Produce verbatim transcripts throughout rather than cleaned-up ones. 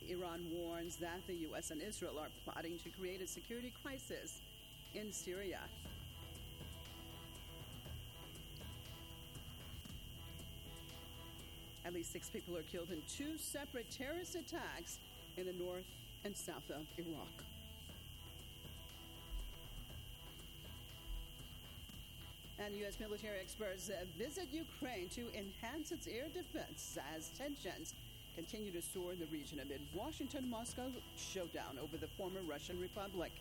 Iran warns that the U S and Israel are plotting to create a security crisis in Syria. At least six people are killed in two separate terrorist attacks in the north and south of Iraq. And U S military experts visit Ukraine to enhance its air defense as tensions continue to soar in the region amid Washington-Moscow showdown over the former Russian Republic.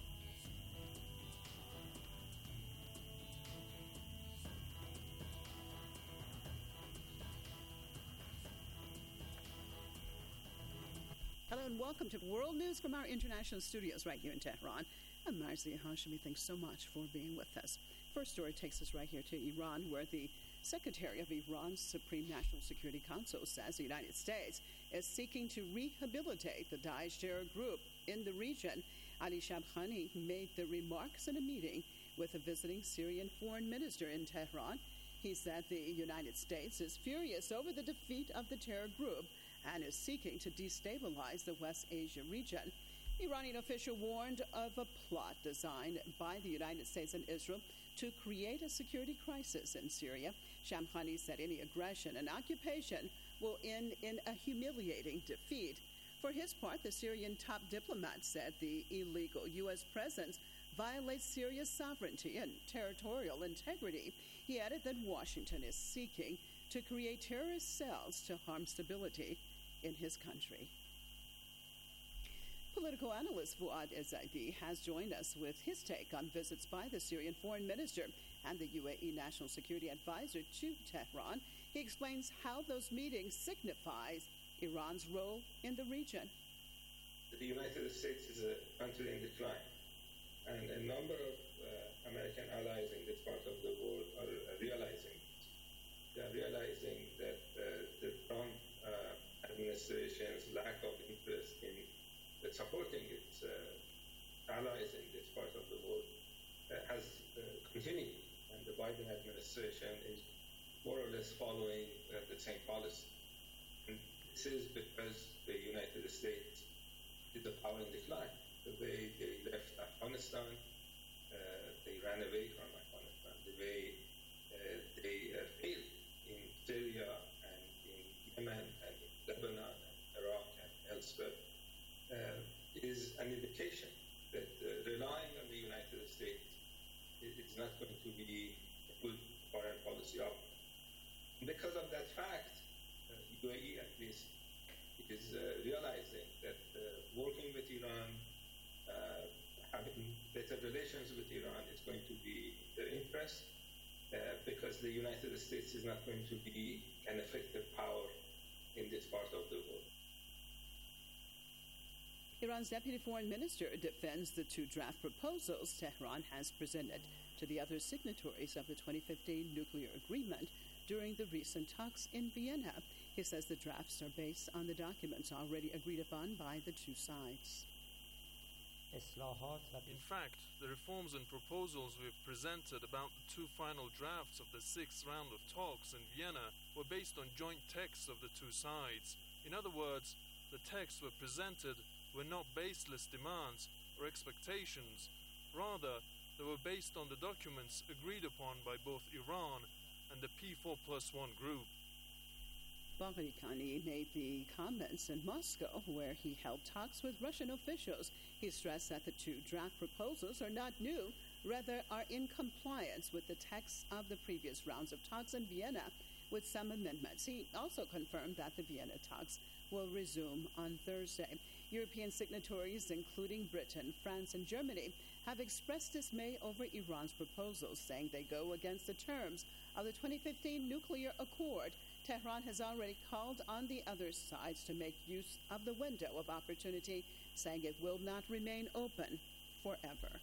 Hello and welcome to World News from our international studios right here in Tehran. I'm Marzia Hashemi. Thanks so much for being with us. First story takes us right here to Iran, where the Secretary of Iran's Supreme National Security Council says the United States is seeking to rehabilitate the Daesh terror group in the region. Ali Shabkhani made the remarks in a meeting with a visiting Syrian foreign minister in Tehran. He said the United States is furious over the defeat of the terror group and is seeking to destabilize the West Asia region. The Iranian official warned of a plot designed by the United States and Israel to create a security crisis in Syria. Shamkhani said any aggression and occupation will end in a humiliating defeat. For his part, the Syrian top diplomat said the illegal U S presence violates Syria's sovereignty and territorial integrity. He added that Washington is seeking to create terrorist cells to harm stability in his country. Political analyst Fuad Ezzadi has joined us with his take on visits by the Syrian foreign minister and the U A E national security advisor to Tehran. He explains how those meetings signifies Iran's role in the region. The United States is a country in decline, and a number of uh, American allies in this part of the world are uh, realizing it. They are realizing that uh, the Trump uh, administration's lack of interest in uh, supporting its uh, allies in this part of the world uh, has uh, continued, and the Biden administration is more or less following uh, the same policy. And this is because the United States is a power in decline. The way they left Afghanistan, uh, they ran away from Afghanistan, the way uh, they uh, failed in Syria and in Yemen and in Lebanon and Iraq and elsewhere uh, is an indication that uh, relying on the United States is not going to be a good foreign policy outcome. Because of that fact, uh, U A E at least is uh, realizing that uh, working with Iran, uh, having better relations with Iran is going to be in their interest, uh, because the United States is not going to be an effective power in this part of the world. Iran's deputy foreign minister defends the two draft proposals Tehran has presented to the other signatories of the twenty fifteen nuclear agreement during the recent talks in Vienna. He says the drafts are based on the documents already agreed upon by the two sides. In fact, the reforms and proposals we've presented about the two final drafts of the sixth round of talks in Vienna were based on joint texts of the two sides. In other words, the texts were presented were not baseless demands or expectations. Rather, they were based on the documents agreed upon by both Iran and the P four plus one group. Bagheri Kani made the comments in Moscow, where he held talks with Russian officials. He stressed that the two draft proposals are not new, rather are in compliance with the texts of the previous rounds of talks in Vienna, with some amendments. He also confirmed that the Vienna talks will resume on Thursday. European signatories, including Britain, France, and Germany, have expressed dismay over Iran's proposals, saying they go against the terms of the twenty fifteen nuclear accord. Tehran has already called on the other sides to make use of the window of opportunity, saying it will not remain open forever.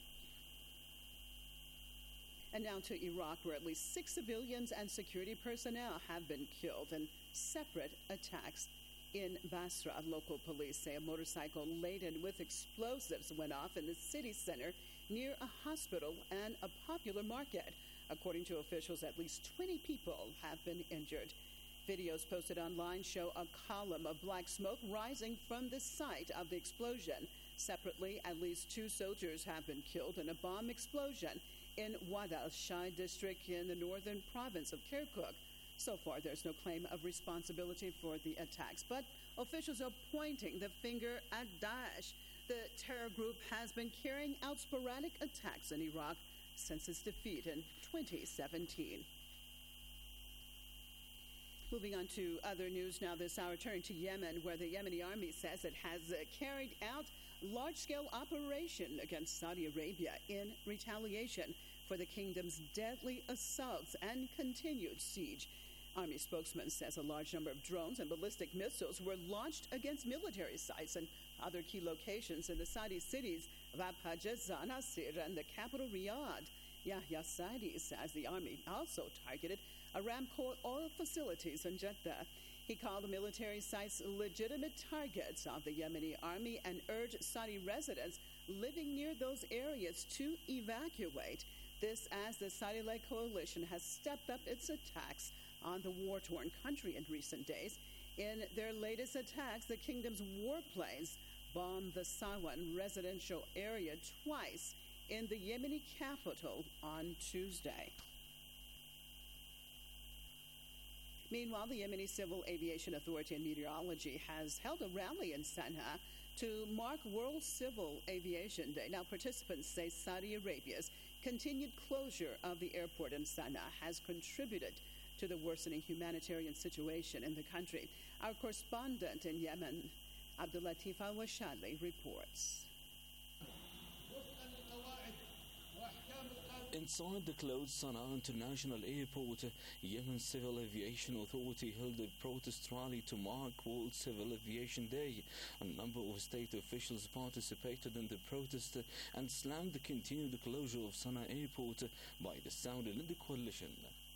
And now to Iraq, where at least six civilians and security personnel have been killed in separate attacks in Basra. Local police say a motorcycle laden with explosives went off in the city center near a hospital and a popular market. According to officials, at least twenty people have been injured. Videos posted online show a column of black smoke rising from the site of the explosion. Separately, at least two soldiers have been killed in a bomb explosion in Wad al-Shai district in the northern province of Kirkuk. So far, there's no claim of responsibility for the attacks, but officials are pointing the finger at Daesh. The terror group has been carrying out sporadic attacks in Iraq since its defeat in twenty seventeen. Moving on to other news now this hour, turning to Yemen, where the Yemeni army says it has uh, carried out large-scale operation against Saudi Arabia in retaliation for the kingdom's deadly assaults and continued siege. Army spokesman says a large number of drones and ballistic missiles were launched against military sites and other key locations in the Saudi cities of Abha, Nasir, and the capital Riyadh. Yahya Saadi says the army also targeted Aramco oil facilities in Jeddah. He called the military sites legitimate targets of the Yemeni army and urged Saudi residents living near those areas to evacuate. This as the Saudi-led coalition has stepped up its attacks on the war-torn country in recent days. In their latest attacks, the kingdom's warplanes bombed the Sawan residential area twice in the Yemeni capital on Tuesday. Meanwhile, the Yemeni Civil Aviation Authority and Meteorology has held a rally in Sana'a to mark World Civil Aviation Day. Now, participants say Saudi Arabia's continued closure of the airport in Sana'a has contributed to the worsening humanitarian situation in the country. Our correspondent in Yemen, Abdulatif Al-Washali, reports. Inside the closed Sana'a International Airport, Yemen's Civil Aviation Authority held a protest rally to mark World Civil Aviation Day. A number of state officials participated in the protest and slammed the continued closure of Sana'a Airport by the Saudi-led coalition.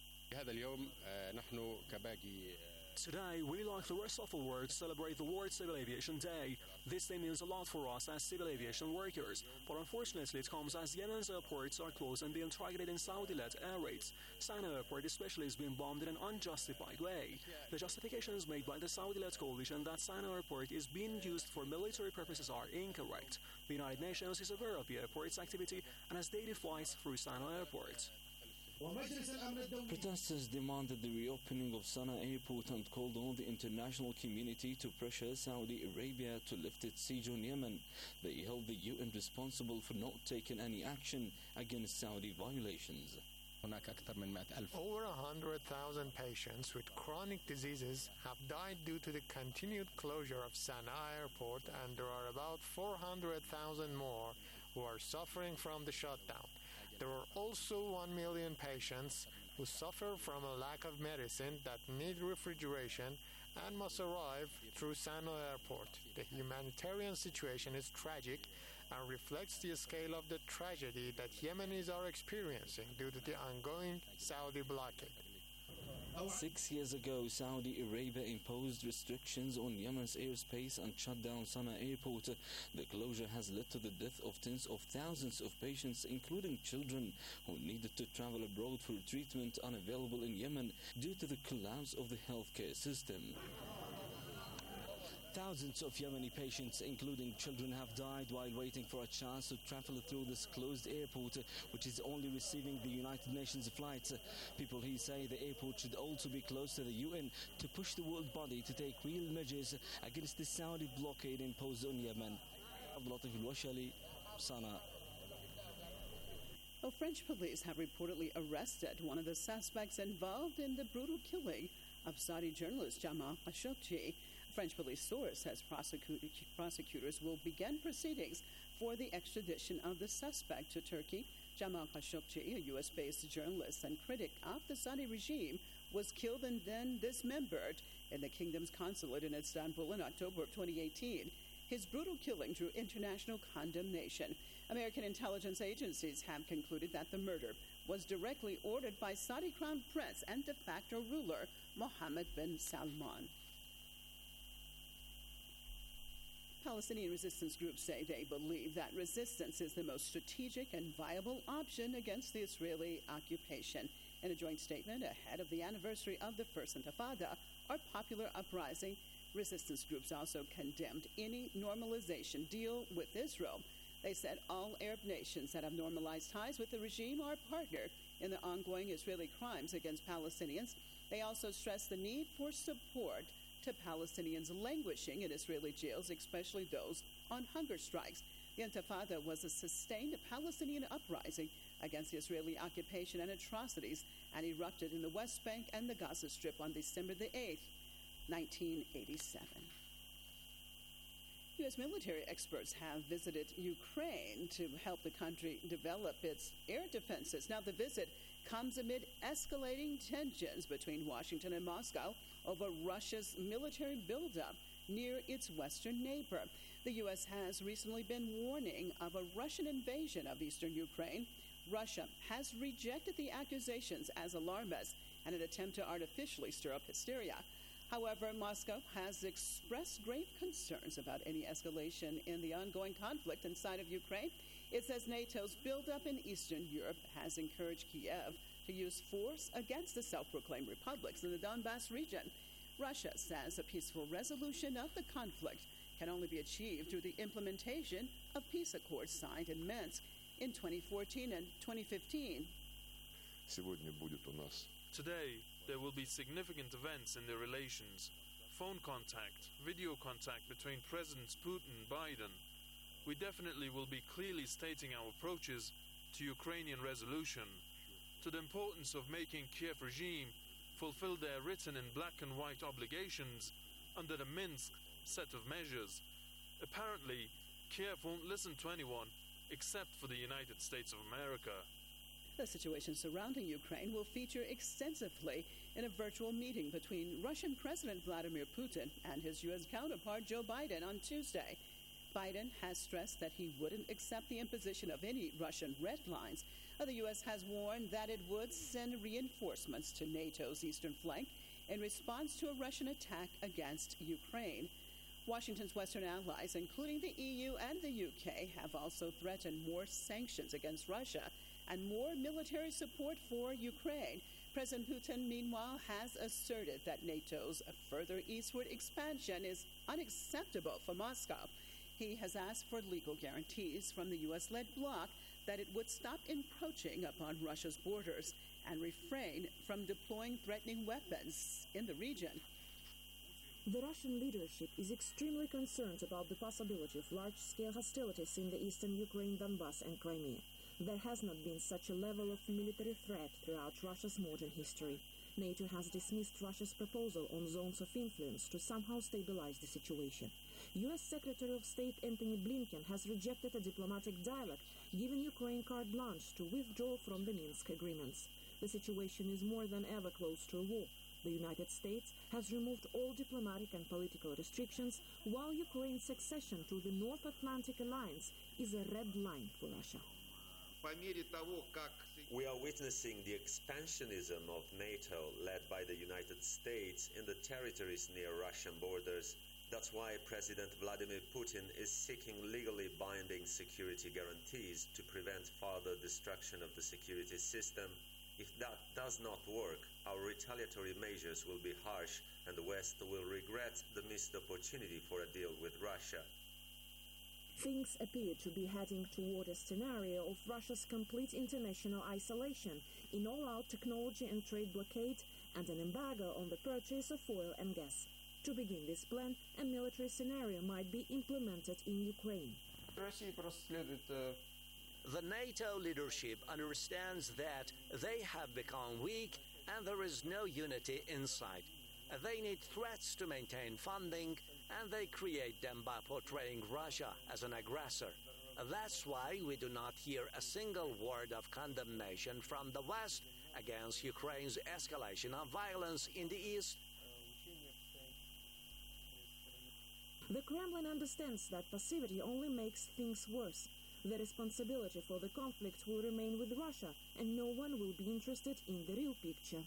Today, we, like the rest of the world, celebrate the World Civil Aviation Day. This day means a lot for us as civil aviation workers, but unfortunately it comes as Yemen's airports are closed and being targeted in Saudi-led air raids. Sana'a Airport especially is being bombed in an unjustified way. The justifications made by the Saudi-led coalition that Sana'a Airport is being used for military purposes are incorrect. The United Nations is aware of the airport's activity and has daily flights through Sana'a Airport. Protesters demanded the reopening of Sana'a Airport and called on the international community to pressure Saudi Arabia to lift its siege on Yemen. They held the U N responsible for not taking any action against Saudi violations. Over one hundred thousand patients with chronic diseases have died due to the continued closure of Sana'a Airport, and there are about four hundred thousand more who are suffering from the shutdown. There are also one million patients who suffer from a lack of medicine that need refrigeration and must arrive through Sana'a Airport. The humanitarian situation is tragic and reflects the scale of the tragedy that Yemenis are experiencing due to the ongoing Saudi blockade. Six years ago, Saudi Arabia imposed restrictions on Yemen's airspace and shut down Sana'a Airport. The closure has led to the death of tens of thousands of patients, including children who needed to travel abroad for treatment unavailable in Yemen due to the collapse of the healthcare system. Thousands of Yemeni patients, including children, have died while waiting for a chance to travel through this closed airport, which is only receiving the United Nations flights. People here say the airport should also be closed to the U N to push the world body to take real measures against the Saudi blockade imposed on Yemen. Abdulatif Al-Washali, Sana'a. Well, French police have reportedly arrested one of the suspects involved in the brutal killing of Saudi journalist Jamal Khashoggi. French police source says prosecu- prosecutors will begin proceedings for the extradition of the suspect to Turkey. Jamal Khashoggi, a U S-based journalist and critic of the Saudi regime, was killed and then dismembered in the kingdom's consulate in Istanbul in October of twenty eighteen. His brutal killing drew international condemnation. American intelligence agencies have concluded that the murder was directly ordered by Saudi Crown Prince and de facto ruler Mohammed bin Salman. Palestinian resistance groups say they believe that resistance is the most strategic and viable option against the Israeli occupation. In a joint statement ahead of the anniversary of the First Intifada, our popular uprising resistance groups also condemned any normalization deal with Israel. They said all Arab nations that have normalized ties with the regime are a partner in the ongoing Israeli crimes against Palestinians. They also stressed the need for support to Palestinians languishing in Israeli jails, especially those on hunger strikes. The Intifada was a sustained Palestinian uprising against the Israeli occupation and atrocities and erupted in the West Bank and the Gaza Strip on December the eighth, nineteen eighty-seven. U S military experts have visited Ukraine to help the country develop its air defenses. Now, the visit comes amid escalating tensions between Washington and Moscow over Russia's military buildup near its western neighbor. The U S has recently been warning of a Russian invasion of eastern Ukraine. Russia has rejected the accusations as alarmist and an attempt to artificially stir up hysteria. However, Moscow has expressed grave concerns about any escalation in the ongoing conflict inside of Ukraine. It says NATO's buildup in Eastern Europe has encouraged Kiev to use force against the self-proclaimed republics in the Donbass region. Russia says a peaceful resolution of the conflict can only be achieved through the implementation of peace accords signed in Minsk in twenty fourteen and twenty fifteen. Today, there will be significant events in their relations. Phone contact, video contact between Presidents Putin and Biden. We definitely will be clearly stating our approaches to Ukrainian resolution, to the importance of making Kiev regime fulfill their written in black and white obligations under the Minsk set of measures. Apparently, Kiev won't listen to anyone except for the United States of America. The situation surrounding Ukraine will feature extensively in a virtual meeting between Russian President Vladimir Putin and his U S counterpart Joe Biden on Tuesday. Biden has stressed that he wouldn't accept the imposition of any Russian red lines. The U S has warned that it would send reinforcements to NATO's eastern flank in response to a Russian attack against Ukraine. Washington's Western allies, including the E U and the U K, have also threatened more sanctions against Russia and more military support for Ukraine. President Putin, meanwhile, has asserted that NATO's further eastward expansion is unacceptable for Moscow. He has asked for legal guarantees from the U S-led bloc that it would stop encroaching upon Russia's borders and refrain from deploying threatening weapons in the region. The Russian leadership is extremely concerned about the possibility of large-scale hostilities in the eastern Ukraine, Donbass, and Crimea. There has not been such a level of military threat throughout Russia's modern history. NATO has dismissed Russia's proposal on zones of influence to somehow stabilize the situation. U S Secretary of State Antony Blinken has rejected a diplomatic dialogue, giving Ukraine carte blanche to withdraw from the Minsk agreements. The situation is more than ever close to a war. The United States has removed all diplomatic and political restrictions, while Ukraine's accession to the North Atlantic Alliance is a red line for Russia. We are witnessing the expansionism of NATO led by the United States in the territories near Russian borders. That's why President Vladimir Putin is seeking legally binding security guarantees to prevent further destruction of the security system. If that does not work, our retaliatory measures will be harsh and the West will regret the missed opportunity for a deal with Russia. Things appear to be heading toward a scenario of Russia's complete international isolation, in all-out technology and trade blockade, and an embargo on the purchase of oil and gas. To begin this plan, a military scenario might be implemented in Ukraine. The NATO leadership understands that they have become weak and there is no unity inside. They need threats to maintain funding, and they create them by portraying Russia as an aggressor. That's why we do not hear a single word of condemnation from the West against Ukraine's escalation of violence in the East. The Kremlin understands that passivity only makes things worse. The responsibility for the conflict will remain with Russia, and no one will be interested in the real picture.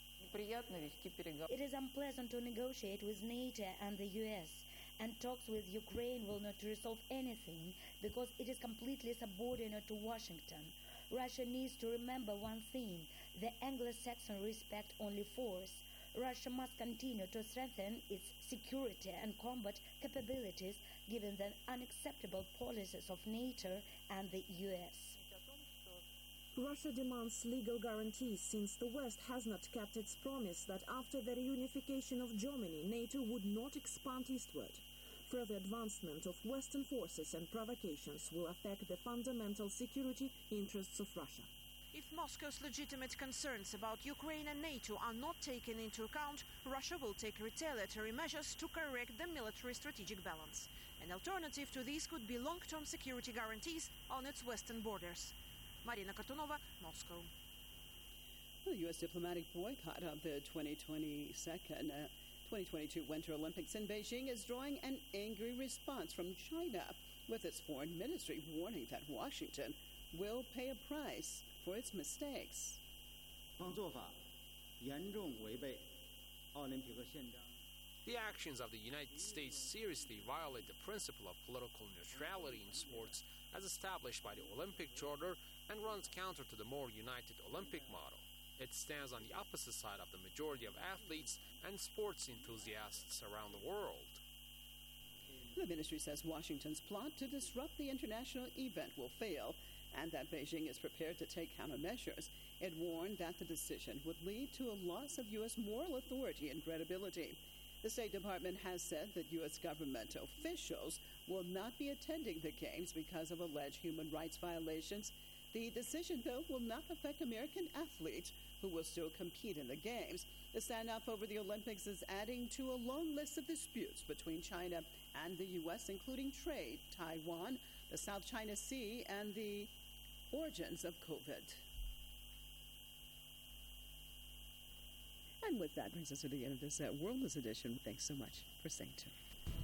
It is unpleasant to negotiate with NATO and the U S, and talks with Ukraine will not resolve anything because it is completely subordinate to Washington. Russia needs to remember one thing: the Anglo-Saxon respect only force. Russia must continue to strengthen its security and combat capabilities given the unacceptable policies of NATO and the U S. Russia demands legal guarantees since the West has not kept its promise that after the reunification of Germany, NATO would not expand eastward. Further advancement of Western forces and provocations will affect the fundamental security interests of Russia. If Moscow's legitimate concerns about Ukraine and NATO are not taken into account, Russia will take retaliatory measures to correct the military strategic balance. An alternative to these could be long-term security guarantees on its western borders. Marina Kortunova, Moscow. The U S diplomatic boycott of the twenty twenty-second, uh, twenty twenty-two Winter Olympics in Beijing is drawing an angry response from China, with its foreign ministry warning that Washington will pay a price for its mistakes. The actions of the United States seriously violate the principle of political neutrality in sports as established by the Olympic Charter and runs counter to the more united Olympic model. It stands on the opposite side of the majority of athletes and sports enthusiasts around the world. The ministry says Washington's plot to disrupt the international event will fail and that Beijing is prepared to take countermeasures. It warned that the decision would lead to a loss of U S moral authority and credibility. The State Department has said that U S government officials will not be attending the Games because of alleged human rights violations. The decision, though, will not affect American athletes who will still compete in the Games. The standoff over the Olympics is adding to a long list of disputes between China and the U S, including trade, Taiwan, the South China Sea, and the origins of COVID. And with that brings us to the end of this uh, World News edition. Thanks so much for staying tuned.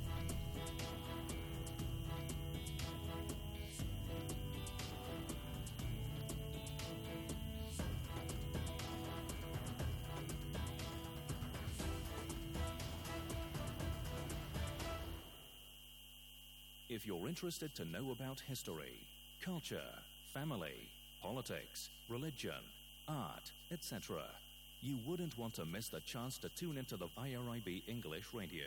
If you're interested to know about history, culture, family, politics, religion, art, et cetera, you wouldn't want to miss the chance to tune into the I R I B English Radio.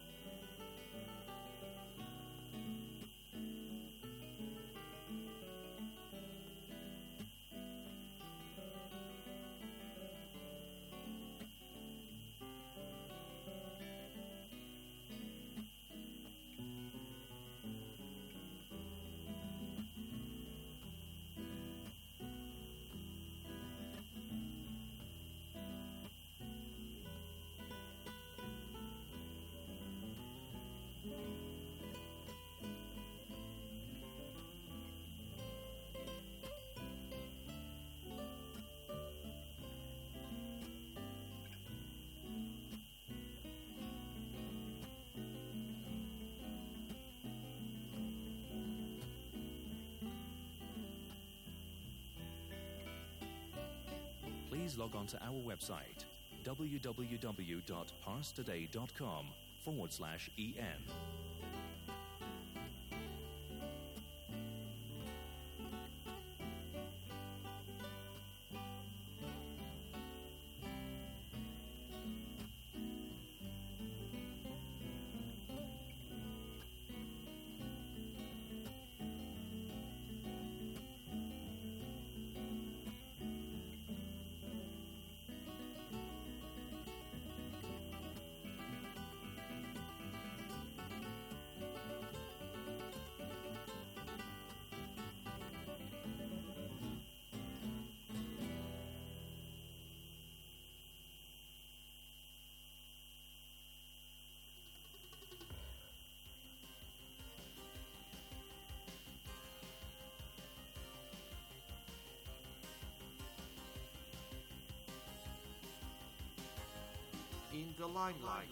Please log on to our website, w w w dot pars today dot com forward slash E N. In the limelight.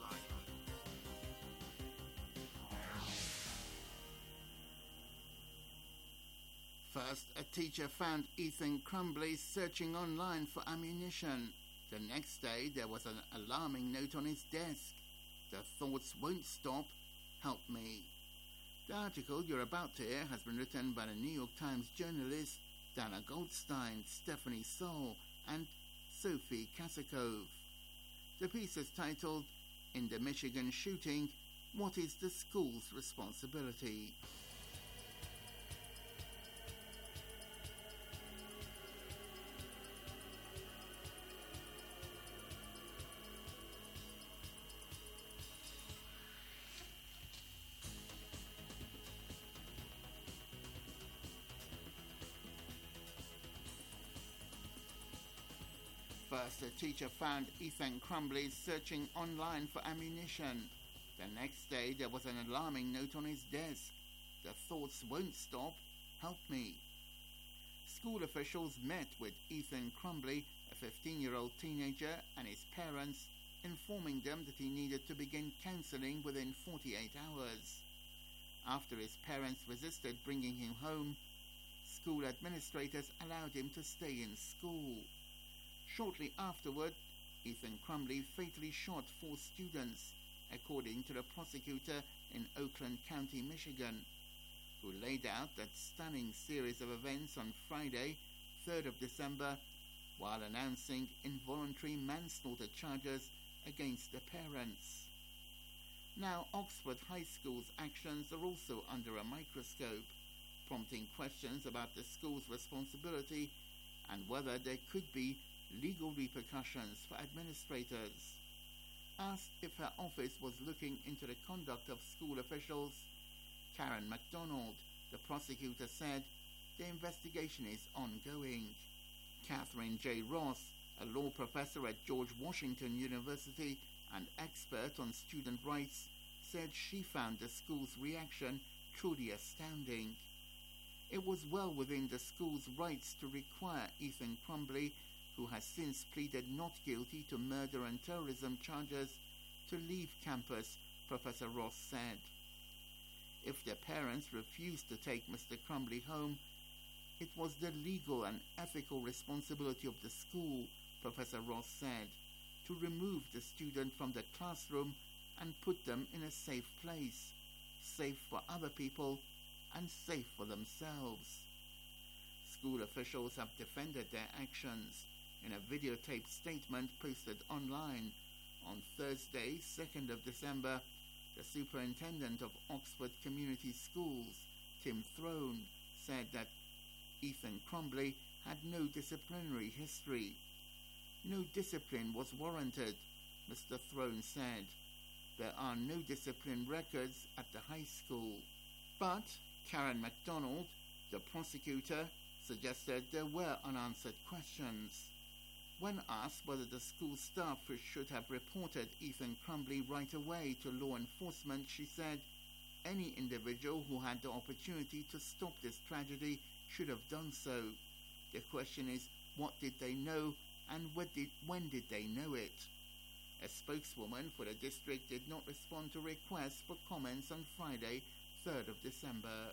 First, a teacher found Ethan Crumbley searching online for ammunition. The next day, there was an alarming note on his desk. The thoughts won't stop. Help me. The article you're about to hear has been written by the New York Times journalist Dana Goldstein, Stephanie Soul, and Sophie Kasakov. The piece is titled, "In the Michigan Shooting, What is the School's Responsibility?" First, a teacher found Ethan Crumbley searching online for ammunition. The next day, there was an alarming note on his desk. "The thoughts won't stop. Help me." School officials met with Ethan Crumbley, a fifteen-year-old teenager, and his parents, informing them that he needed to begin counseling within forty-eight hours. After his parents resisted bringing him home, school administrators allowed him to stay in school. Shortly afterward, Ethan Crumbley fatally shot four students, according to the prosecutor in Oakland County, Michigan, who laid out that stunning series of events on Friday, third of December, while announcing involuntary manslaughter charges against the parents. Now, Oxford High School's actions are also under a microscope, prompting questions about the school's responsibility and whether there could be legal repercussions for administrators. Asked if her office was looking into the conduct of school officials, Karen MacDonald, the prosecutor, said the investigation is ongoing. Catherine J. Ross, a law professor at George Washington University and expert on student rights, said she found the school's reaction truly astounding. It was well within the school's rights to require Ethan Crumbley, who has since pleaded not guilty to murder and terrorism charges, to leave campus, Professor Ross said. If the parents refused to take Mister Crumbley home, it was the legal and ethical responsibility of the school, Professor Ross said, to remove the student from the classroom and put them in a safe place, safe for other people and safe for themselves. School officials have defended their actions in a videotaped statement posted online. On Thursday, second of December, the superintendent of Oxford Community Schools, Tim Throne, said that Ethan Crumbley had no disciplinary history. No discipline was warranted, Mister Throne said. There are no discipline records at the high school. But Karen MacDonald, the prosecutor, suggested there were unanswered questions. When asked whether the school staff should have reported Ethan Crumbley right away to law enforcement, she said, any individual who had the opportunity to stop this tragedy should have done so. The question is, what did they know and when did, when did they know it? A spokeswoman for the district did not respond to requests for comments on Friday, third of December.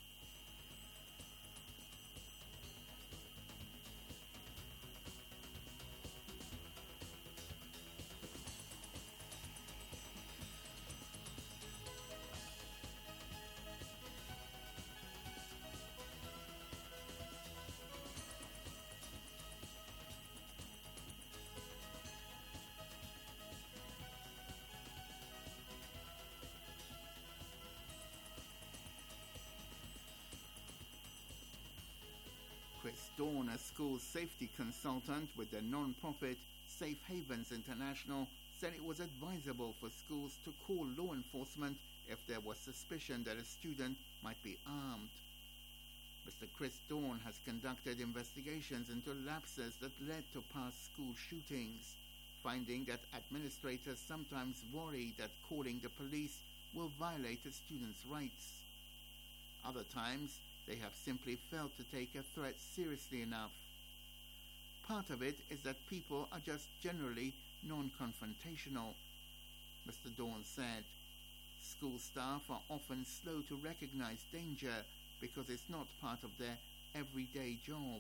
Chris Dawn, a school safety consultant with the non-profit Safe Havens International, said it was advisable for schools to call law enforcement if there was suspicion that a student might be armed. Mister Chris Dawn has conducted investigations into lapses that led to past school shootings, finding that administrators sometimes worry that calling the police will violate a student's rights. Other times, they have simply failed to take a threat seriously enough. Part of it is that people are just generally non-confrontational, Mister Dawn said. School staff are often slow to recognize danger because it's not part of their everyday job.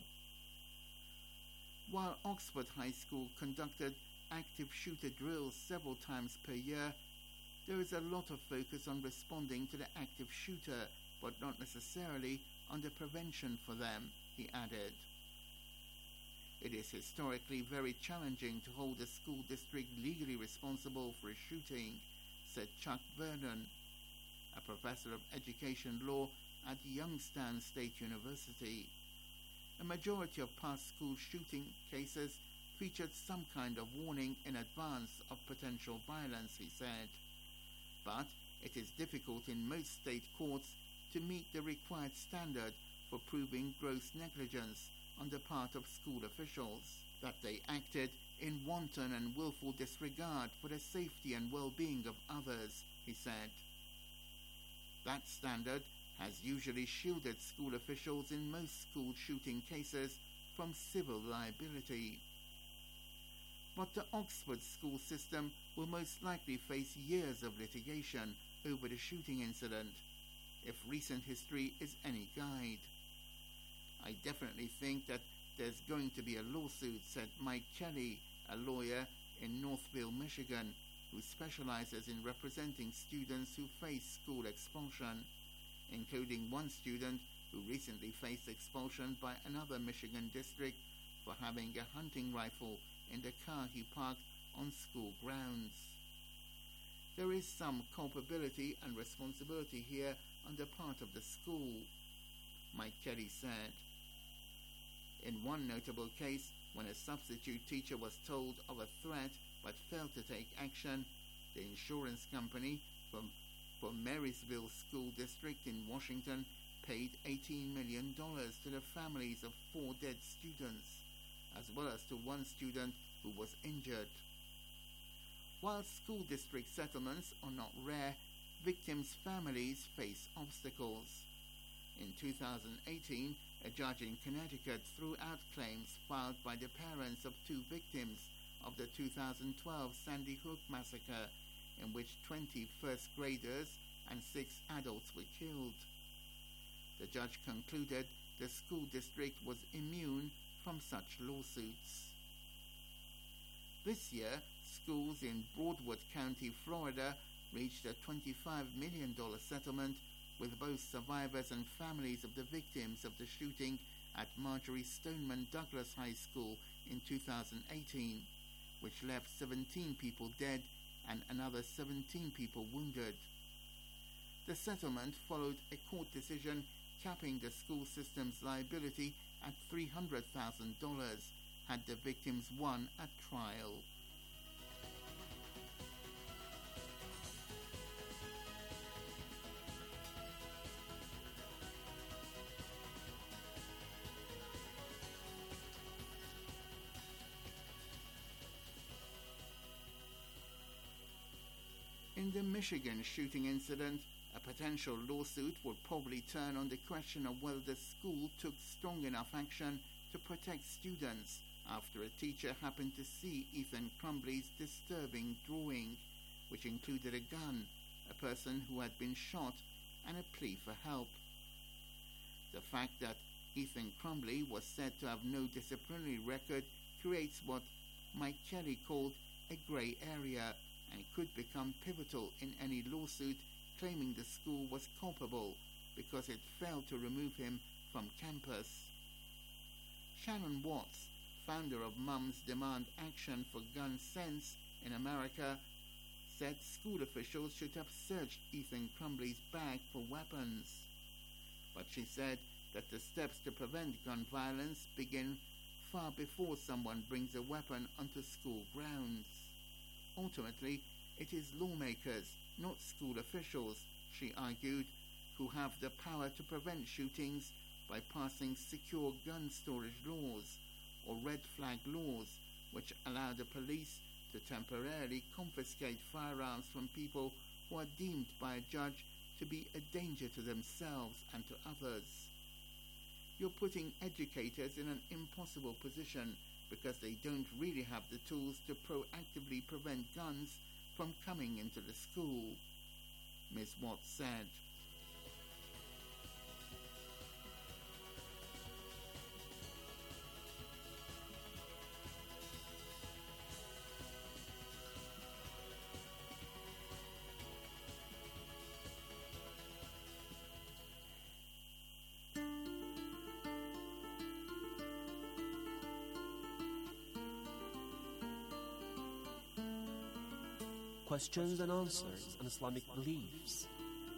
While Oxford High School conducted active shooter drills several times per year, there is a lot of focus on responding to the active shooter, but not necessarily on the prevention for them, he added. It is historically very challenging to hold a school district legally responsible for a shooting, said Chuck Vernon, a professor of education law at Youngstown State University. A majority of past school shooting cases featured some kind of warning in advance of potential violence, he said. But it is difficult in most state courts to meet the required standard for proving gross negligence on the part of school officials, that they acted in wanton and willful disregard for the safety and well-being of others, he said. That standard has usually shielded school officials in most school shooting cases from civil liability. But the Oxford school system will most likely face years of litigation over the shooting incident, if recent history is any guide. I definitely think that there's going to be a lawsuit, said Mike Kelly, a lawyer in Northville, Michigan, who specializes in representing students who face school expulsion, including one student who recently faced expulsion by another Michigan district for having a hunting rifle in the car he parked on school grounds. There is some culpability and responsibility here on the part of the school, Mike Kelly said. In one notable case, when a substitute teacher was told of a threat but failed to take action, the insurance company from, for Marysville School District in Washington paid eighteen million dollars to the families of four dead students, as well as to one student who was injured. While school district settlements are not rare, victims' families face obstacles. In two thousand eighteen, a judge in Connecticut threw out claims filed by the parents of two victims of the two thousand twelve Sandy Hook massacre, in which twenty first graders and six adults were killed. The judge concluded the school district was immune from such lawsuits. This year, schools in Broadwood County, Florida, reached a twenty-five million dollars settlement with both survivors and families of the victims of the shooting at Marjorie Stoneman Douglas High School in two thousand eighteen, which left seventeen people dead and another seventeen people wounded. The settlement followed a court decision capping the school system's liability at three hundred thousand dollars had the victims won at trial. In the Michigan shooting incident, a potential lawsuit will probably turn on the question of whether the school took strong enough action to protect students after a teacher happened to see Ethan Crumbley's disturbing drawing, which included a gun, a person who had been shot, and a plea for help. The fact that Ethan Crumbley was said to have no disciplinary record creates what Mike Kelly called a grey area, and could become pivotal in any lawsuit claiming the school was culpable because it failed to remove him from campus. Shannon Watts, founder of Mums Demand Action for Gun Sense in America, said school officials should have searched Ethan Crumbley's bag for weapons. But she said that the steps to prevent gun violence begin far before someone brings a weapon onto school grounds. Ultimately, it is lawmakers, not school officials, she argued, who have the power to prevent shootings by passing secure gun storage laws or red flag laws, which allow the police to temporarily confiscate firearms from people who are deemed by a judge to be a danger to themselves and to others. You're putting educators in an impossible position because they don't really have the tools to proactively prevent guns from coming into the school, Miz Watts said. questions and answers on Islamic beliefs.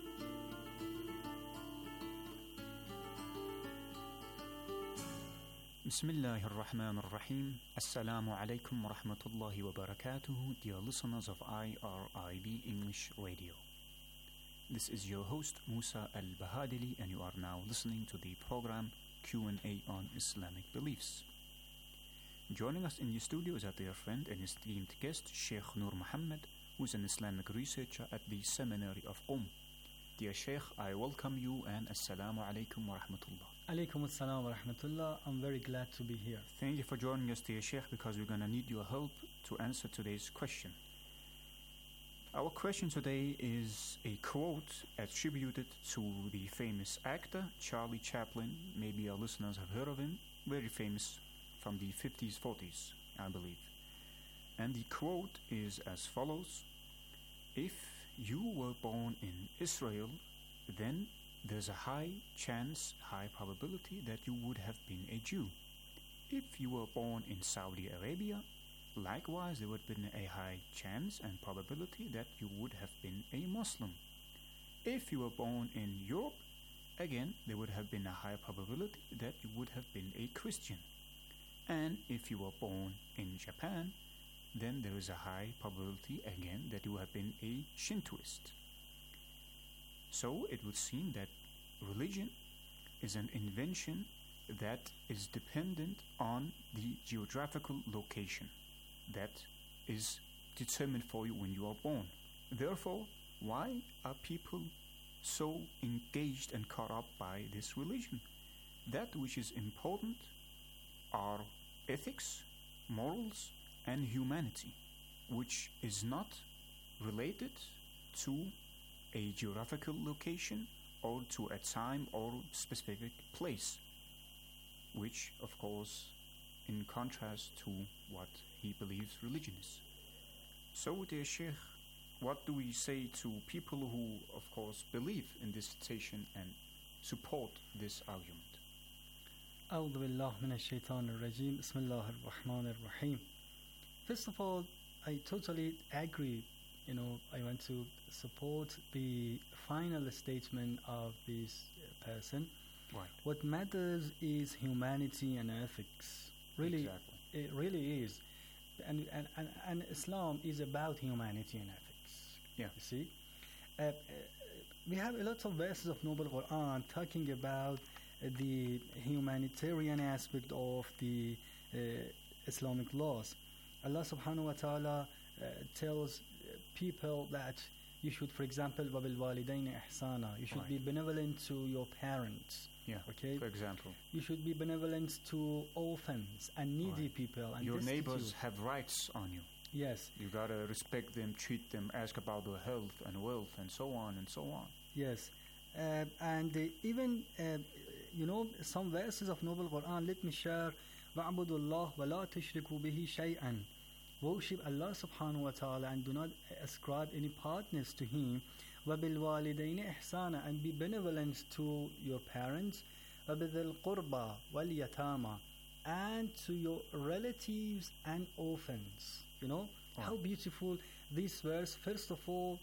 Bismillah ar-Rahman ar-Rahim. Assalamu alaikum wa rahmatullahi wa barakatuhu, dear listeners of I R I B English Radio. This is your host Musa Al-Bahadili, and you are now listening to the program Q and A on Islamic Beliefs. Joining us in the studio is our dear friend and esteemed guest, Sheikh Nur Muhammad, who is an Islamic researcher at the Seminary of Qom. Dear Sheikh, I welcome you and Assalamu alaikum wa rahmatullah. Alaikum assalam wa rahmatullah. I'm very glad to be here. Thank you for joining us, dear Sheikh, because we're going to need your help to answer today's question. Our question today is a quote attributed to the famous actor Charlie Chaplin. Maybe our listeners have heard of him. Very famous from the fifties, forties, I believe. And the quote is as follows: if you were born in Israel, then there's a high chance, high probability that you would have been a Jew. If you were born in Saudi Arabia, likewise there would have been a high chance and probability that you would have been a Muslim. If you were born in Europe, again there would have been a high probability that you would have been a Christian. And if you were born in Japan, then there is a high probability again that you have been a Shintoist. So it would seem that religion is an invention that is dependent on the geographical location that is determined for you when you are born. Therefore, why are people so engaged and caught up by this religion? That which is important are ethics, morals, and humanity, which is not related to a geographical location or to a time or specific place, which of course in contrast to what he believes religion is. So dear Sheikh, what do we say to people who of course believe in this citation and support this argument? أعوذ بالله من الشيطان الرجيم. بسم الله الرحمن الرحيم. First of all, I totally agree. You know, I want to support the final statement of this person. Right. What matters is humanity and ethics. Really, exactly. It really is. And, and, and, and Islam is about humanity and ethics. Yeah. You see? Uh, uh, we have a lot of verses of Noble Quran talking about uh, the humanitarian aspect of the uh, Islamic laws. Allah subhanahu wa ta'ala uh, tells people that you should, for example, وَبِالْوَالِدَيْنِ إِحْسَانًا, you should right. be benevolent to your parents. Yeah, okay? For example. You should be benevolent to orphans and needy right. people. And your destitute. neighbors have rights on you. Yes. You gotta respect them, treat them, ask about their health and wealth and so on and so on. Yes. Uh, and uh, even, uh, you know, some verses of Noble Quran, let me share. وَعْبُدُوا اللَّهِ وَلَا تُشْرِكُوا بِهِ شَيْئًا. Worship Allah subhanahu wa ta'ala and do not ascribe any partners to Him. وَبِالْوَالِدَيْنِ إِحْسَانًا, and be benevolent to your parents. وَبِذِي الْقُرْبَى وَالْيَتَامَى, and to your relatives and orphans. You know, oh. how beautiful this verse. First of all,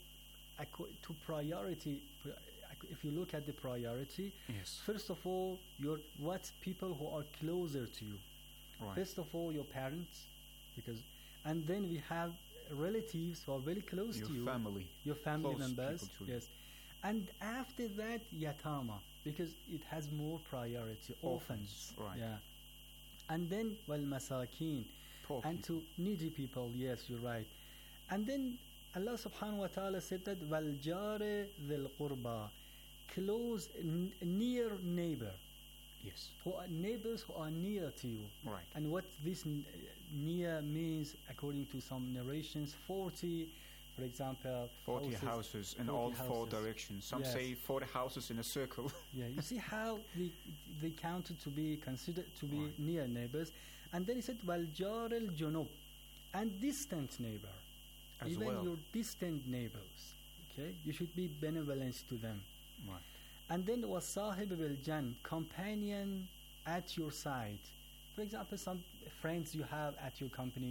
to priority, if you look at the priority, yes. first of all, your what people who are closer to you. Right. First of all, your parents, because, and then we have relatives who are very close your to you, family, your family close members, yes, and after that, yatama, because it has more priority, orphans, orphans right? Yeah, and then wal masakin, and people. to needy people, yes, you're right, and then Allah subhanahu wa ta'ala said that wal jare dhil qurba, close, n- near neighbor. Yes. Who are neighbors who are near to you. Right. And what this n- near means, according to some narrations, forty, for example, forty houses, houses in forty all houses. four directions. Some yes. say forty houses in a circle. Yeah, you see how they, they counted to be considered to be right. near neighbors. And then he said, wal jar al junub, and distant neighbor. As Even well. your distant neighbors. Okay? You should be benevolent to them. Right. And then was sahib bil jan, companion at your side. For example, some friends you have at your company,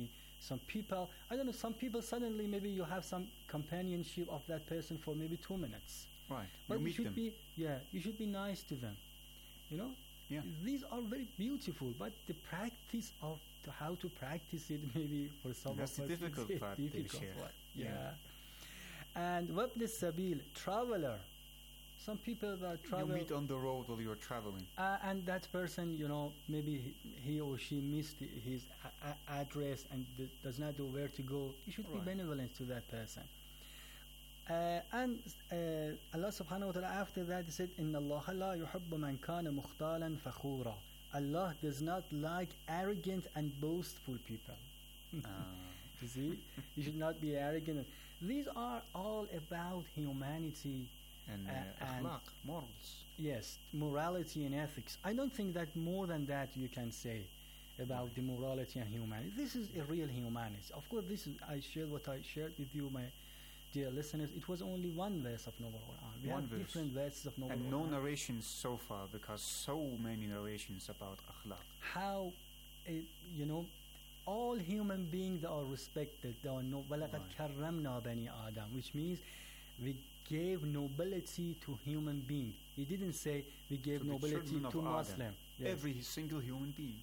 Some people, I don't know, some people suddenly maybe you have some companionship of that person for maybe two minutes. Right. But you you meet should them. be, yeah, you should be nice to them. You know? Yeah. These are very beautiful, but the practice of to how to practice it maybe for some That's of the us difficult is a part, difficult Sheikh. one. Yeah. Yeah. And wabn sabil, traveler. Some people that travel. You meet on the road while you're traveling. Uh, and that person, you know, maybe he, he or she missed his a- a- address and d- does not know where to go. You should Right. be benevolent to that person. Uh, and uh, Allah subhanahu wa ta'ala after that said, إِنَّ اللَّهَ لَا يُحِبُّ مَنْ كَانَ مُخْتَالًا فَخُورًا. Allah does not like arrogant and boastful people. Ah. You see, you should not be arrogant. These are all about humanity And uh, uh, and akhlaq, morals. yes, morality and ethics. I don't think that more than that you can say about the morality and humanity. This is a real humanity. Of course, this is I shared what I shared with you, my dear listeners. It was only one verse of Noble Quran. We One have verse. different verses of Noble And no Quran. narrations so far, because so many narrations about akhlaq. How, uh, you know, all human beings they are respected. They are no. وَلَقَدْ كَرَّمْنَا بَنِي آدَمَ, which means we gave nobility to human being. He didn't say we gave To the nobility children of to Adam. Muslim. Yes. Every single human being.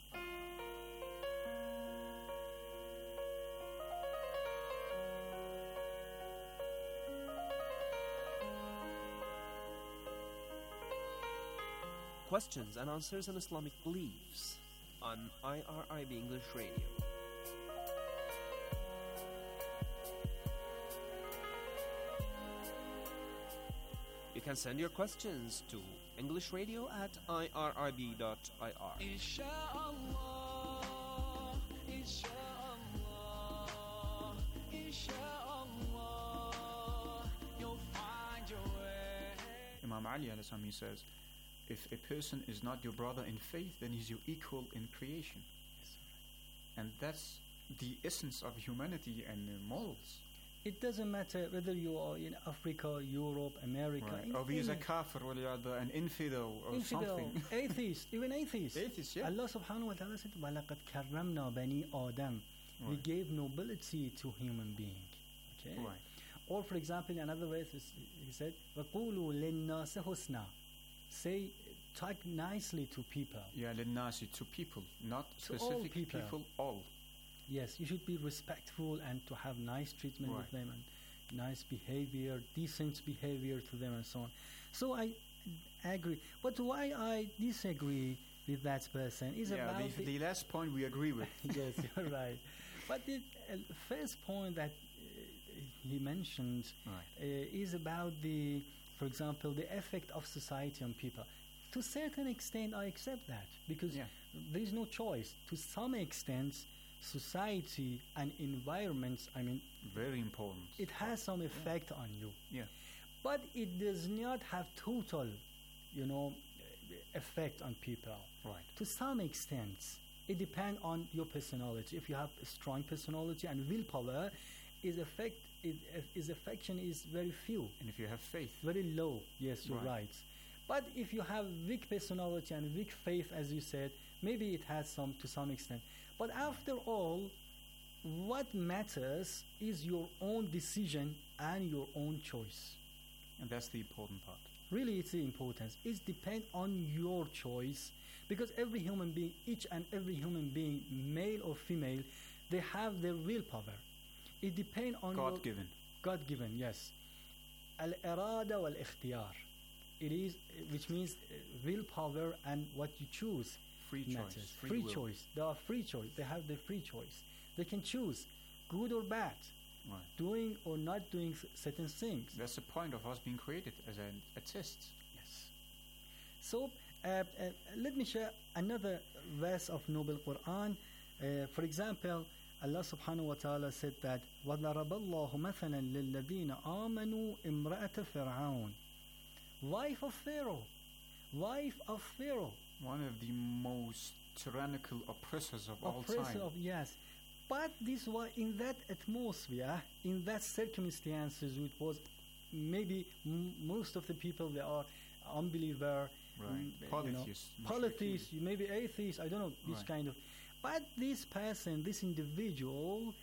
Questions and answers on Islamic beliefs on I R I B English Radio. You can send your questions to English Radio at I R I B dot I R. Imam Ali alayhi salam, he says, if a person is not your brother in faith, then he's your equal in creation. And that's the essence of humanity and uh, morals. It doesn't matter whether you are in Africa, Europe, America. Right. in Or he is a any- kafir, waliyadha, an infidel or infidel, something. atheist, even atheist. Atheist, yeah. Allah subhanahu wa ta'ala said, وَلَقَدْ كَرَّمْنَا بَنِي آدَمَ. We Right. gave nobility to human being. Okay? Right. Or for example, in another verse, is- he said, وَقُولُوا لِلنَّاسِ حُسْنًا. Say, talk nicely to people. Yeah, linnasi, to people, not To all specific people. all. Yes, you should be respectful and to have nice treatment with Right. them and nice behavior, decent behavior to them and so on. So I agree. But why I disagree with that person is Yeah, about the, the last point we agree with. yes, you're right. But the uh, first point that uh, he mentioned Right. uh, is about the, for example, the effect of society on people. To a certain extent, I accept that because Yeah. there is no choice. To some extent, society and environments, I mean, Very important. it has some effect on you. Yeah. But it does not have total, you know, effect on people. Right. To some extent, it depends on your personality. If you have a strong personality and willpower, is effect it, is affection is very few. And if you have faith. Very low. Yes, you're Right. right. But if you have weak personality and weak faith, as you said, maybe it has some to some extent. But after all, what matters is your own decision and your own choice. And that's the important part. Really, it's the importance. It depends on your choice because every human being, each and every human being, male or female, they have their willpower. It depends on your- God-given. God-given, yes. Al-irada wal-ikhtiyar. It is, uh, which means uh, willpower and what you choose. Free choice, matters. free Free will. choice. They are free choice. They have their free choice. They can choose good or bad, Right. doing or not doing s- certain things. That's the point of us being created as a, a test. Yes. So, uh, uh, let me share another verse of Noble Quran. Uh, for example, Allah subhanahu wa ta'ala said that وَضَرَبَ اللَّهُ مَثَلًا لِلَّذِينَ آمَنُوا إِمْرَأَةَ فِرْعَوْنَ. Wife of Pharaoh. Wife of Pharaoh. One of the most tyrannical oppressors of all Oppressor time. of, yes. But this was in that atmosphere, in that circumstances, it was maybe m- most of the people they are unbeliever, Right. mm, you know, Polytheists, polytheists, maybe atheists, I don't know, this Right. kind of. But this person, this individual,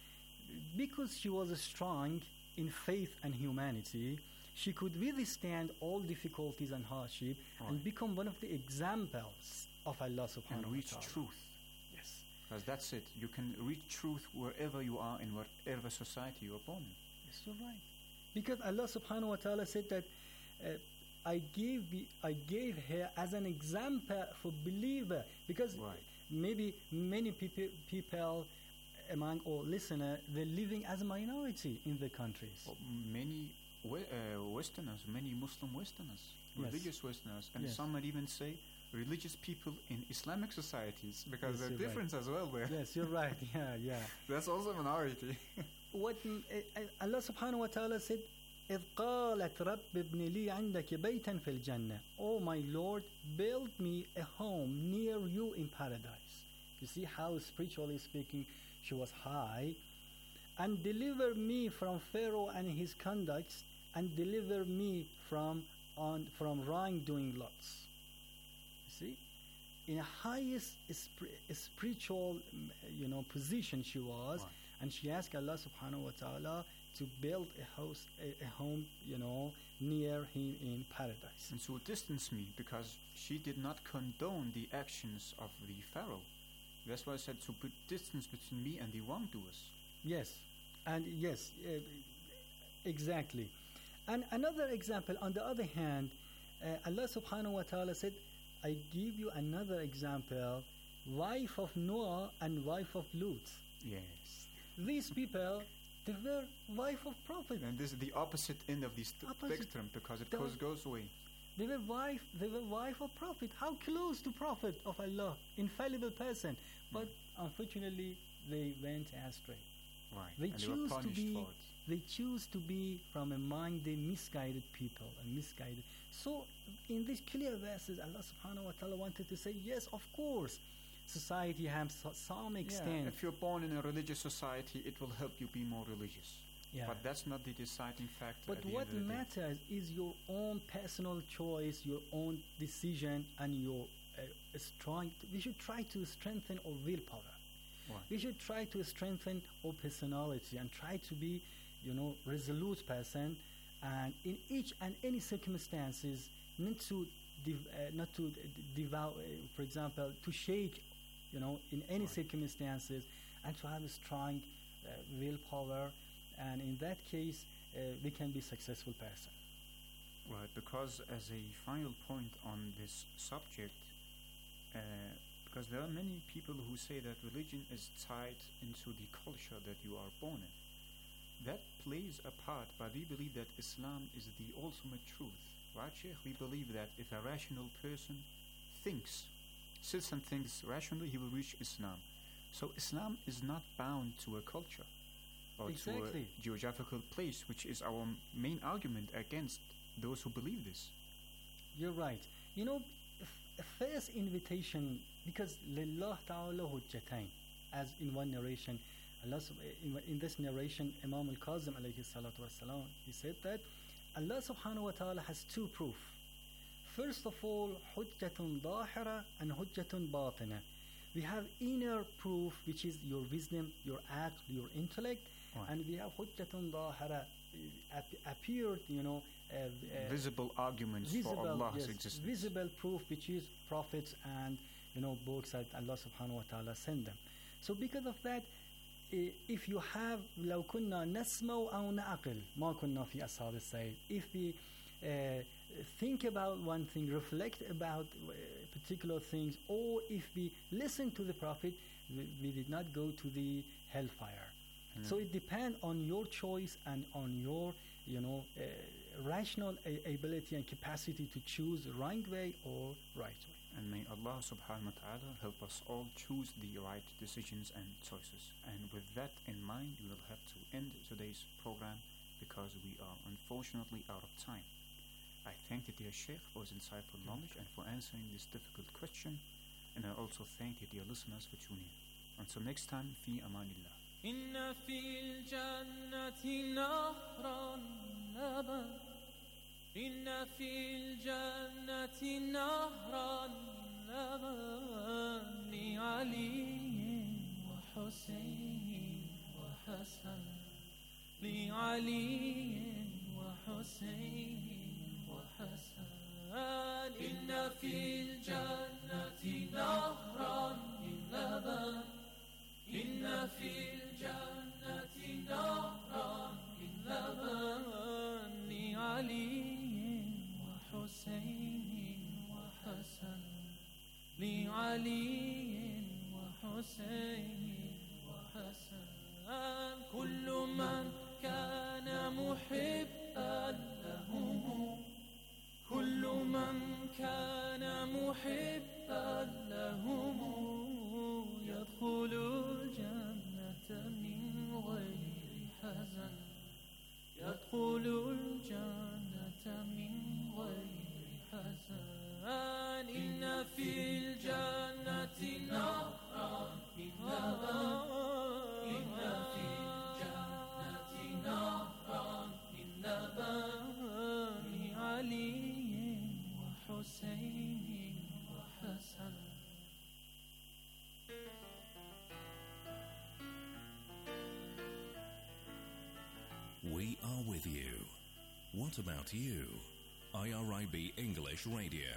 because she was strong in faith and humanity, she could withstand all difficulties and hardship right. and become one of the examples of Allah subhanahu and reach wa ta'ala. truth. Yes. Because that's it. You can reach truth wherever you are in whatever society you are born in. Yes, you're right. Because Allah subhanahu wa ta'ala said that uh, I gave the, I gave her as an example for believer. Because right. maybe many people people among our listeners, they're living as a minority in the countries. Well, many we, uh, Westerners, many Muslim Westerners, Yes. religious Westerners, and Yes. some might even say religious people in Islamic societies, because Yes, there's you're difference right. as well there. Yes, you're right. Yeah, yeah. That's also a minority. What mm, uh, uh, Allah subhanahu wa ta'ala said, إذ قالت رب ابن لي عندك بيتا في الجنة. Oh my Lord, build me a home near you in paradise. You see how, spiritually speaking, she was high. And deliver me from Pharaoh and his conducts, and deliver me from on from wrongdoing lots. You see, in a highest spri- spiritual, mm, you know, position she was, Right. and she asked Allah subhanahu wa ta'ala to build a house, a, a home, you know, near him in paradise. And so distance me, because she did not condone the actions of the Pharaoh. That's why I said to put distance between me and the wrongdoers. Yes, and yes, uh, exactly. And another example, on the other hand, uh, Allah subhanahu wa ta'ala said, I give you another example, wife of Noah and wife of Lut. Yes. These people, they were wife of Prophet. And this is the opposite end of the st- Opposite. spectrum, because it They goes, were- goes away. They were wife, they were wife of Prophet. How close to Prophet of Allah, infallible person. But unfortunately, they went astray. Right. They and they were choose to punished be, for it. they choose to be from among the misguided people and misguided. So, in these clear verses, Allah subhanahu wa ta'ala wanted to say, yes, of course, society has so- some extent. Yeah, if you're born in a religious society, it will help you be more religious. Yeah. But that's not the deciding factor. But at the what end of the day. matters is your own personal choice, your own decision, and your uh, strong. We should try to strengthen our willpower. Right. We should try to strengthen our personality and try to be, you know, resolute person. And in each and any circumstances, not to, div- uh, not to devour, uh, for example, to shake, you know, in any Right. circumstances, and to have a strong uh, willpower. And in that case, uh, we can be successful person. Right, because as a final point on this subject, uh, because there are many people who say that religion is tied into the culture that you are born in. That plays a part, but we believe that Islam is the ultimate truth. Right, Sheikh? We believe that if a rational person thinks, sits and thinks rationally, he will reach Islam. So Islam is not bound to a culture or Exactly. to a geographical place, which is our m- main argument against those who believe this. You're right. You know, f- a first invitation, because Lillah Ta'ala Hujjatain, as in one narration, Allah sub- in, in this narration, Imam al-Kazim alayhi salatu wasalam, he said that Allah subhanahu wa ta'ala has two proof. First of all, Hujjatun Dahira and Hujjatun Batina. We have inner proof, which is your wisdom, your act, your intellect, Right. and we have Hujjatun Dahira, uh, ap- appeared, you know, uh, uh, Visible arguments for Allah's yes, existence. visible proof, which is prophets and, you know, books that Allah subhanahu wa ta'ala sent them. So because of that, i- if you have لو كنا نسمع أو نعقل ما كنا في أصحاب السعير. If we uh, think about one thing, reflect about uh, particular things, or if we listen to the Prophet, we, we did not go to the hellfire. So it depends on your choice and on your, you know, uh, rational a- ability and capacity to choose the right way or right way. And may Allah subhanahu wa ta'ala help us all choose the right decisions and choices. And with that in mind, we will have to end today's program because we are unfortunately out of time. I thank the dear Sheikh for his insightful knowledge and for answering this difficult question. And I also thank the dear listeners for tuning in. Until next time, fi amanillah. إن في الجنة نهرا لبن إن في الجنة نهرا لبن لعلي وحسين وحسين وحسن لعلي وحسين وحسن إن في الجنة نهرا من لبن إن في الجنة نهرا من لبن لعلي وحسين وحسن لعلي وحسين وحسن كل من كان محبا لهم كل من كان محبا لهم يدخل الجنة من غير حزن يدخل الجنة من غير حزن إن في الجنة نهرا من لبن إن في الجنة نهرا من لبن لعلي وحسين وحسن We are with you. What about you? I R I B English Radio.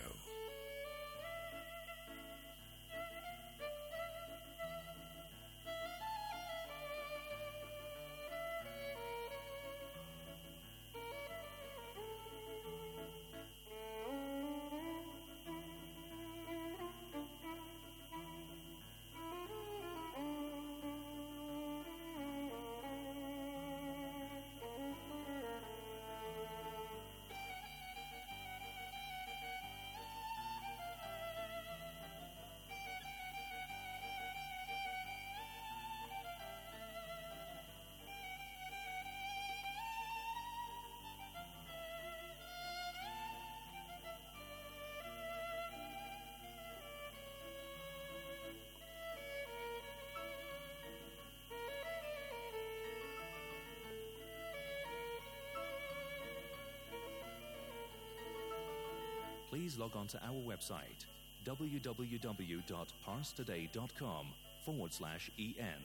Please log on to our website w w w dot pars today dot com forward slash en.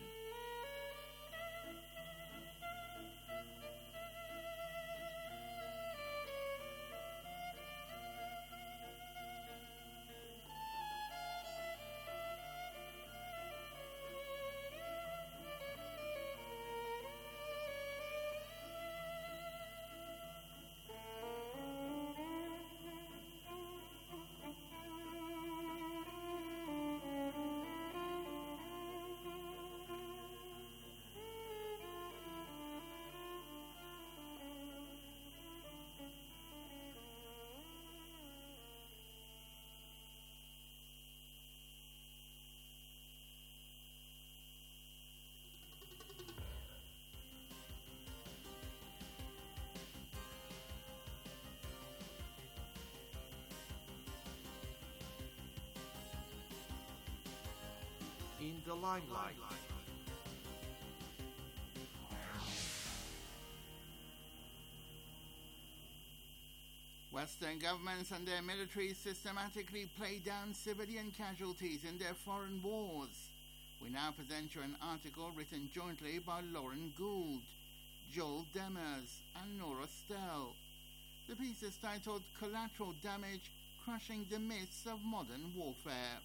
In the limelight. Western governments and their militaries systematically play down civilian casualties in their foreign wars. We now present you an article written jointly by Lauren Gould, Joel Demers and Nora Stell. The piece is titled Collateral Damage, Crushing the Myths of Modern Warfare.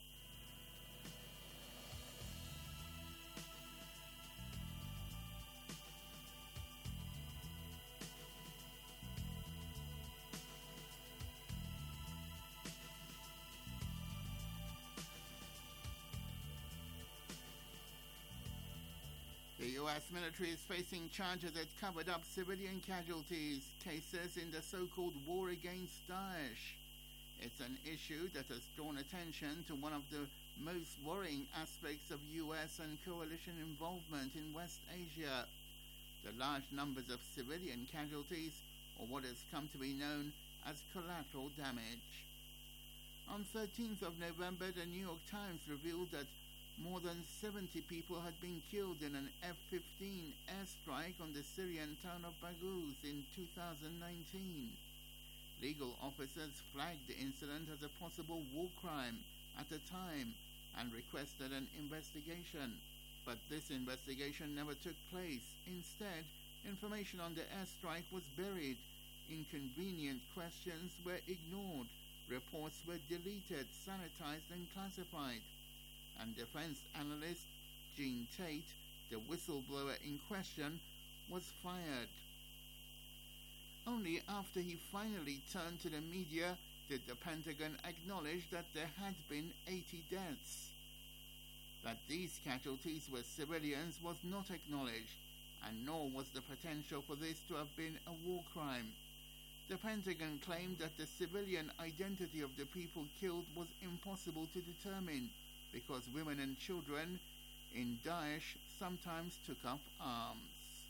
The U S military is facing charges that covered up civilian casualties cases in the so-called war against Daesh. It's an issue that has drawn attention to one of the most worrying aspects of U S and coalition involvement in West Asia, the large numbers of civilian casualties, or what has come to be known as collateral damage. On thirteenth of November, the New York Times revealed that more than seventy people had been killed in an F fifteen airstrike on the Syrian town of Baghouz in two thousand nineteen. Legal officers flagged the incident as a possible war crime at the time and requested an investigation. But this investigation never took place. Instead, information on the airstrike was buried. Inconvenient questions were ignored. Reports were deleted, sanitized, and classified. And defense analyst Gene Tate, the whistleblower in question, was fired. Only after he finally turned to the media did the Pentagon acknowledge that there had been eighty deaths. That these casualties were civilians was not acknowledged, and nor was the potential for this to have been a war crime. The Pentagon claimed that the civilian identity of the people killed was impossible to determine because women and children in Daesh sometimes took up arms.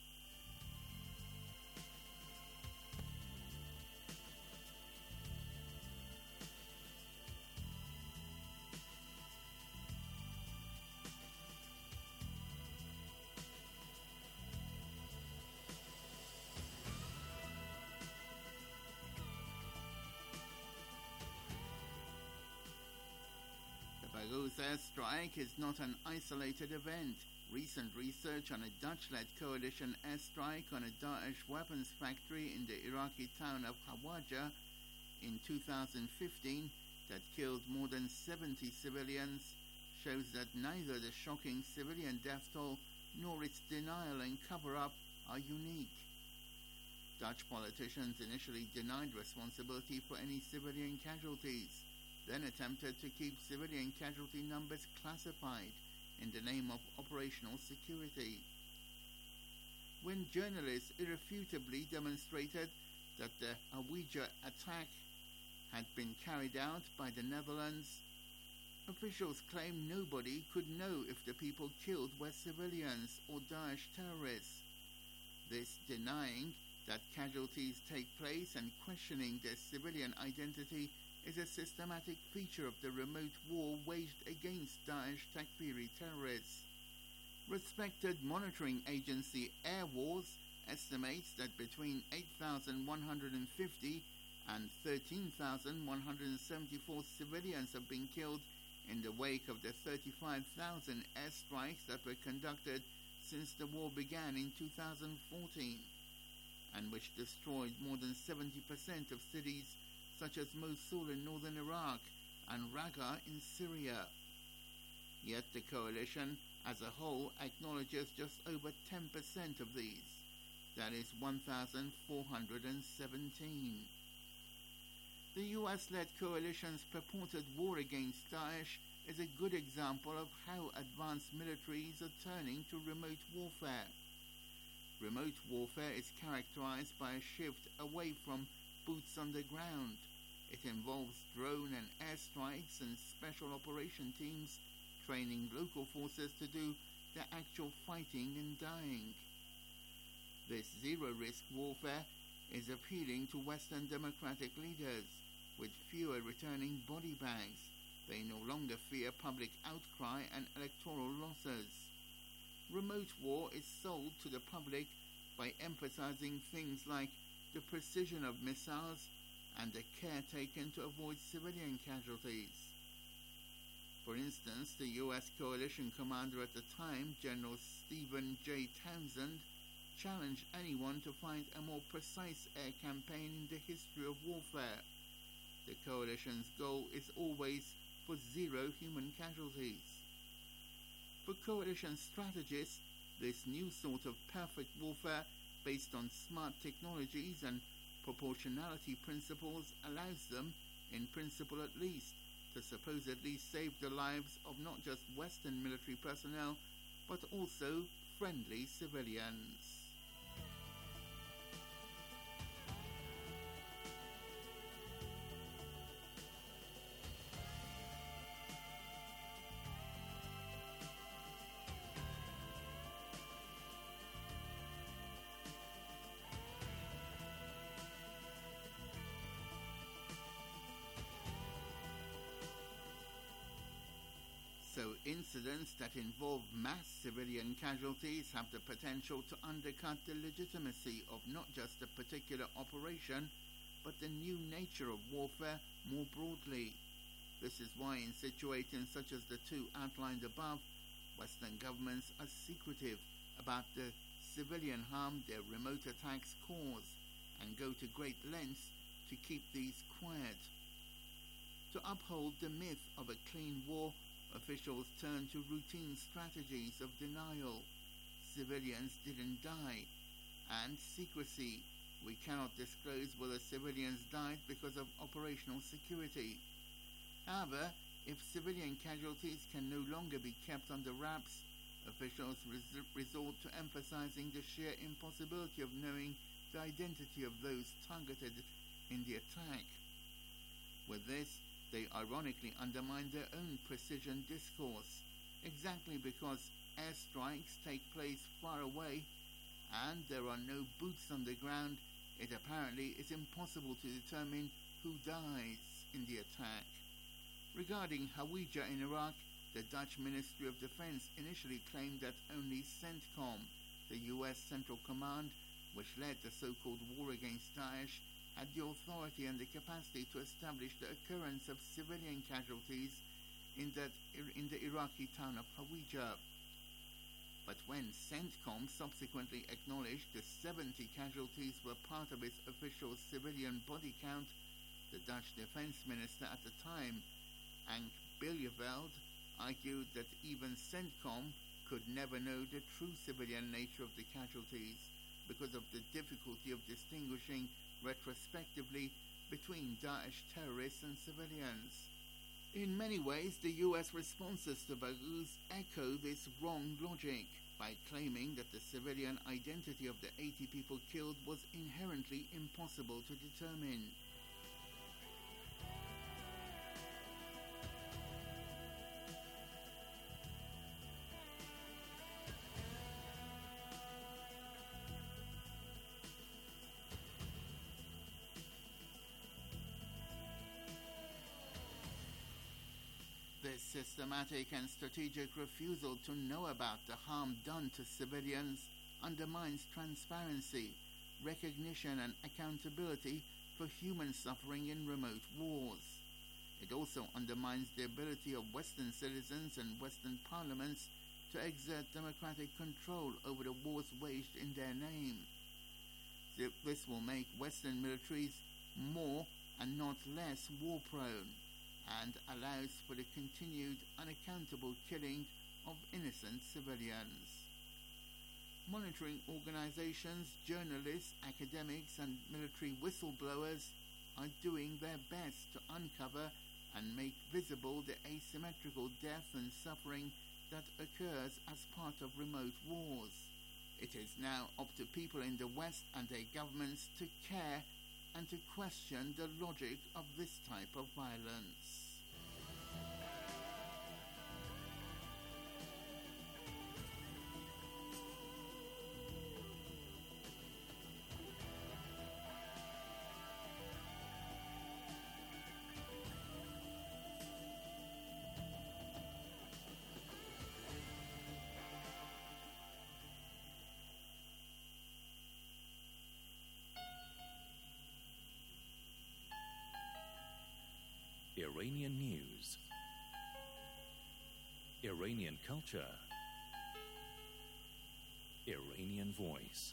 Baghouz airstrike is not an isolated event. Recent research on a Dutch-led coalition airstrike on a Daesh weapons factory in the Iraqi town of Khawaja in two thousand fifteen that killed more than seventy civilians shows that neither the shocking civilian death toll nor its denial and cover-up are unique. Dutch politicians initially denied responsibility for any civilian casualties, then attempted to keep civilian casualty numbers classified in the name of operational security. When journalists irrefutably demonstrated that the Hawija attack had been carried out by the Netherlands, officials claimed nobody could know if the people killed were civilians or Daesh terrorists. This denying that casualties take place and questioning their civilian identity is a systematic feature of the remote war waged against Daesh Takfiri terrorists. Respected monitoring agency Air Wars estimates that between eight thousand one hundred fifty and thirteen thousand one hundred seventy-four civilians have been killed in the wake of the thirty-five thousand airstrikes that were conducted since the war began in two thousand fourteen, and which destroyed more than seventy percent of cities such as Mosul in northern Iraq and Raqqa in Syria. Yet the coalition as a whole acknowledges just over ten percent of these, that is one thousand four hundred seventeen. The U S-led coalition's purported war against Daesh is a good example of how advanced militaries are turning to remote warfare. Remote warfare is characterized by a shift away from boots on the ground. It involves drone and airstrikes and special operation teams training local forces to do the actual fighting and dying. This zero-risk warfare is appealing to Western democratic leaders. With fewer returning body bags, they no longer fear public outcry and electoral losses. Remote war is sold to the public by emphasizing things like the precision of missiles and the care taken to avoid civilian casualties. For instance, the U S coalition commander at the time, General Stephen J. Townsend, challenged anyone to find a more precise air campaign in the history of warfare. The coalition's goal is always for zero human casualties. For coalition strategists, this new sort of perfect warfare based on smart technologies and proportionality principles allows them, in principle at least, to supposedly save the lives of not just Western military personnel, but also friendly civilians. So incidents that involve mass civilian casualties have the potential to undercut the legitimacy of not just a particular operation, but the new nature of warfare more broadly. This is why in situations such as the two outlined above, Western governments are secretive about the civilian harm their remote attacks cause and go to great lengths to keep these quiet. To uphold the myth of a clean war, officials turn to routine strategies of denial. Civilians didn't die. And secrecy. We cannot disclose whether civilians died because of operational security. However, if civilian casualties can no longer be kept under wraps, officials res- resort to emphasizing the sheer impossibility of knowing the identity of those targeted in the attack. With this, they ironically undermine their own precision discourse, exactly because airstrikes take place far away and there are no boots on the ground. It apparently is impossible to determine who dies in the attack. Regarding Hawija in Iraq, the Dutch Ministry of Defense initially claimed that only CENTCOM, the U S Central Command, which led the so-called war against Daesh, had the authority and the capacity to establish the occurrence of civilian casualties in, that, in the Iraqi town of Hawija. But when CENTCOM subsequently acknowledged the seventy casualties were part of its official civilian body count, the Dutch defense minister at the time, Ank Biljeveld, argued that even CENTCOM could never know the true civilian nature of the casualties because of the difficulty of distinguishing retrospectively between Daesh terrorists and civilians. In many ways, the U S responses to Baghouz echo this wrong logic by claiming that the civilian identity of the eighty people killed was inherently impossible to determine. This systematic and strategic refusal to know about the harm done to civilians undermines transparency, recognition and accountability for human suffering in remote wars. It also undermines the ability of Western citizens and Western parliaments to exert democratic control over the wars waged in their name. This will make Western militaries more and not less war-prone, and allows for the continued unaccountable killing of innocent civilians. Monitoring organizations, journalists, academics and military whistleblowers are doing their best to uncover and make visible the asymmetrical death and suffering that occurs as part of remote wars. It is now up to people in the West and their governments to care and to question the logic of this type of violence. Iranian news, Iranian culture, Iranian voice.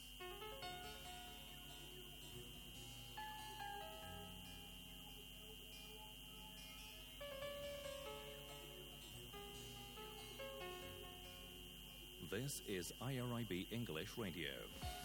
This is I R I B English Radio.